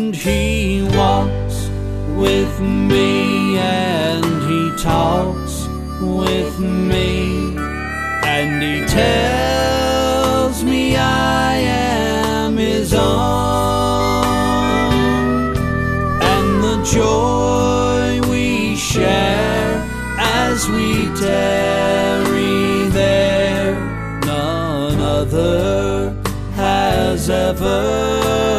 And he walks with me, and he talks with me, and he tells me I am his own. And the joy we share as we tarry there, none other has ever